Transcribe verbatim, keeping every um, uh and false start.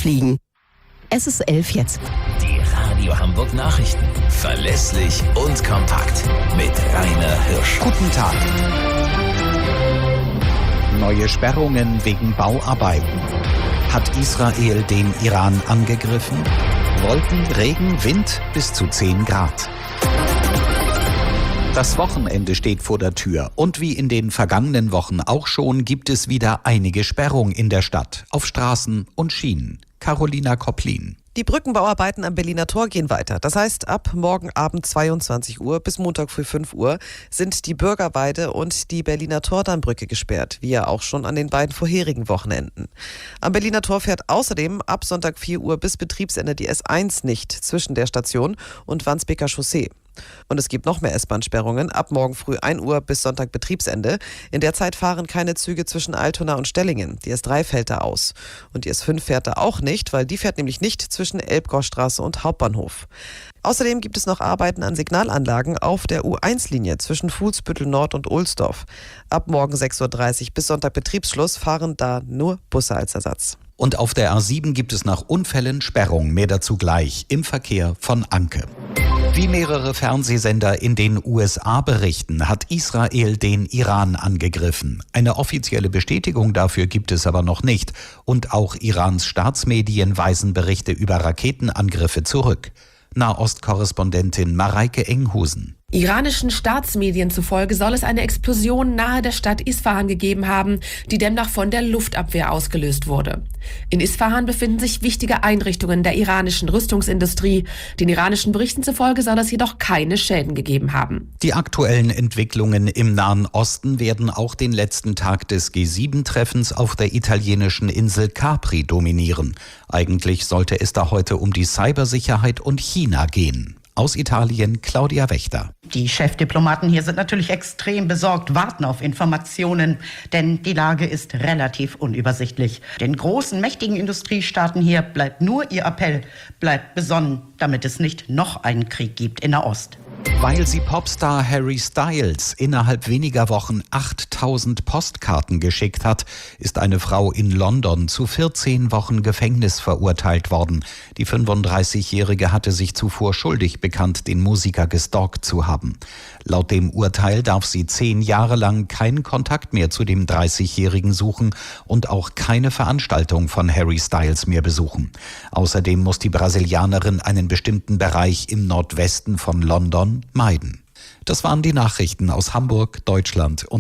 fliegen. Es ist elf jetzt. Die Radio Hamburg Nachrichten. Verlässlich und kompakt. Mit Rainer Hirsch. Guten Tag. Neue Sperrungen wegen Bauarbeiten. Hat Israel den Iran angegriffen? Wolken, Regen, Wind bis zu zehn Grad. Das Wochenende steht vor der Tür und wie in den vergangenen Wochen auch schon gibt es wieder einige Sperrungen in der Stadt, auf Straßen und Schienen. Carolina Kopplin. Die Brückenbauarbeiten am Berliner Tor gehen weiter. Das heißt, ab morgen Abend zweiundzwanzig Uhr bis Montag früh fünf Uhr sind die Bürgerweide und die Berliner Tordammbrücke gesperrt, wie ja auch schon an den beiden vorherigen Wochenenden. Am Berliner Tor fährt außerdem ab Sonntag vier Uhr bis Betriebsende die S eins nicht zwischen der Station und Wandsbeker Chaussee. Und es gibt noch mehr S-Bahn-Sperrungen ab morgen früh ein Uhr bis Sonntag Betriebsende. In der Zeit fahren keine Züge zwischen Altona und Stellingen. Die S drei fällt da aus. Und die S fünf fährt da auch nicht, weil die fährt nämlich nicht zwischen Elbgorstraße und Hauptbahnhof. Außerdem gibt es noch Arbeiten an Signalanlagen auf der U eins Linie zwischen Fuhlsbüttel Nord und Ohlsdorf. Ab morgen sechs Uhr dreißig bis Sonntag Betriebsschluss fahren da nur Busse als Ersatz. Und auf der A sieben gibt es nach Unfällen Sperrungen. Mehr dazu gleich im Verkehr von Anke. Wie mehrere Fernsehsender in den U S A berichten, hat Israel den Iran angegriffen. Eine offizielle Bestätigung dafür gibt es aber noch nicht. Und auch Irans Staatsmedien weisen Berichte über Raketenangriffe zurück. Nahostkorrespondentin Mareike Enghusen. Iranischen Staatsmedien zufolge soll es eine Explosion nahe der Stadt Isfahan gegeben haben, die demnach von der Luftabwehr ausgelöst wurde. In Isfahan befinden sich wichtige Einrichtungen der iranischen Rüstungsindustrie. Den iranischen Berichten zufolge soll es jedoch keine Schäden gegeben haben. Die aktuellen Entwicklungen im Nahen Osten werden auch den letzten Tag des G sieben Treffens auf der italienischen Insel Capri dominieren. Eigentlich sollte es da heute um die Cybersicherheit und China gehen. Aus Italien Claudia Wächter. Die Chefdiplomaten hier sind natürlich extrem besorgt, warten auf Informationen, denn die Lage ist relativ unübersichtlich. Den großen, mächtigen Industriestaaten hier bleibt nur ihr Appell, bleibt besonnen, damit es nicht noch einen Krieg gibt in Nahost. Weil sie Popstar Harry Styles innerhalb weniger Wochen achttausend Postkarten geschickt hat, ist eine Frau in London zu vierzehn Wochen Gefängnis verurteilt worden. Die fünfunddreißigjährige hatte sich zuvor schuldig bekannt, den Musiker gestalkt zu haben. Laut dem Urteil darf sie zehn Jahre lang keinen Kontakt mehr zu dem dreißigjährigen suchen und auch keine Veranstaltung von Harry Styles mehr besuchen. Außerdem muss die Brasilianerin einen bestimmten Bereich im Nordwesten von London meiden. Das waren die Nachrichten aus Hamburg, Deutschland und